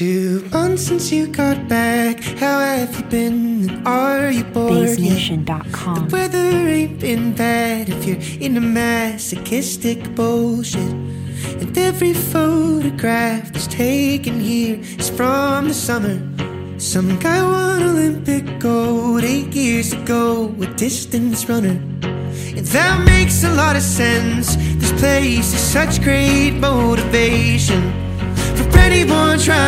2 months since you got back. How have you been? And are you bored? BassNation.com. The weather ain't been bad if you're into masochistic bullshit. And every photograph that's taken here is from the summer. Some guy won Olympic gold 8 years ago, a distance runner. And that makes a lot of sense. This place is such great motivation for anyone trying